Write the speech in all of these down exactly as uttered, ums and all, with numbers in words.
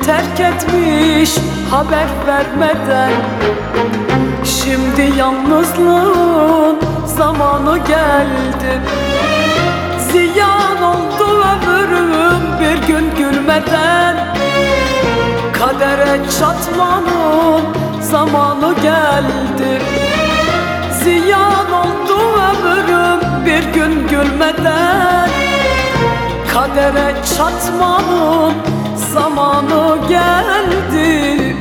terk etmiş haber vermeden. Şimdi yalnızlığın zamanı geldi. Ziyan oldu ömrüm bir gün gülmeden. Kadere çatmanın zamanı geldi. Ziyan oldu ömrüm bir gün gülmeden. Kadere çatmanın zamanı geldi.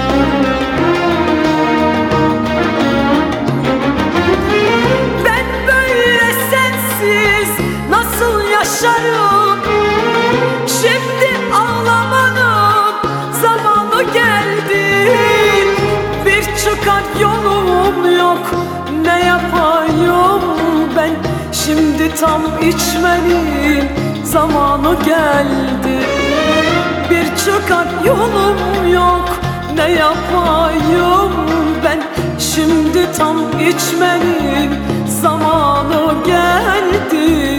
Ben böyle sensiz nasıl yaşarım? Şimdi ağlamanın zamanı geldi. Bir çıkar yolum yok, ne yapayım ben? Şimdi tam içmenin zamanı geldi. Bir çıkar yolum yok, ne yapayım ben? Şimdi tam içmenin zamanı geldi.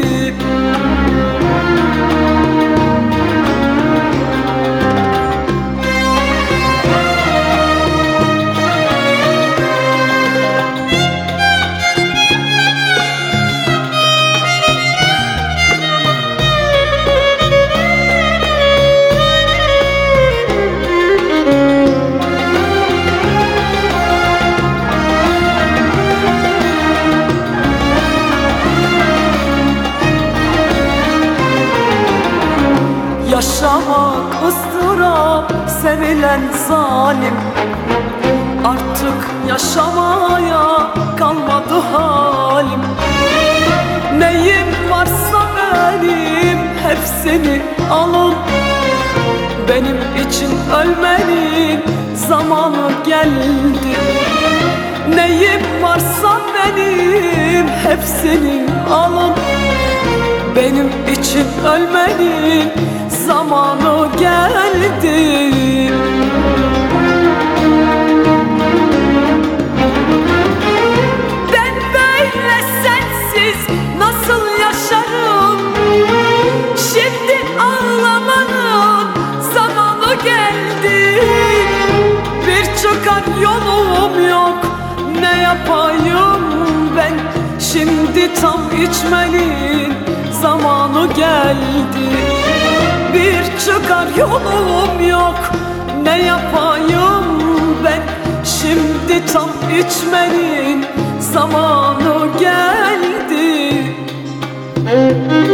Yaşamak ıstırap, sevilen zalim. Artık yaşamaya kalmadı halim. Neyim varsa benim hepsini alın. Benim için ölmenin zamanı geldi. Neyim varsa benim hepsini alın. Benim için ölmenin zamanı geldi. Ben böyle sensiz nasıl yaşarım? Şimdi ağlamanın zamanı geldi. Bir çıkar yolum yok, ne yapayım ben? Şimdi tam içmenin zamanı geldi. Bir çıkar yolum yok, ne yapayım ben? Şimdi tam içmenin zamanı geldi.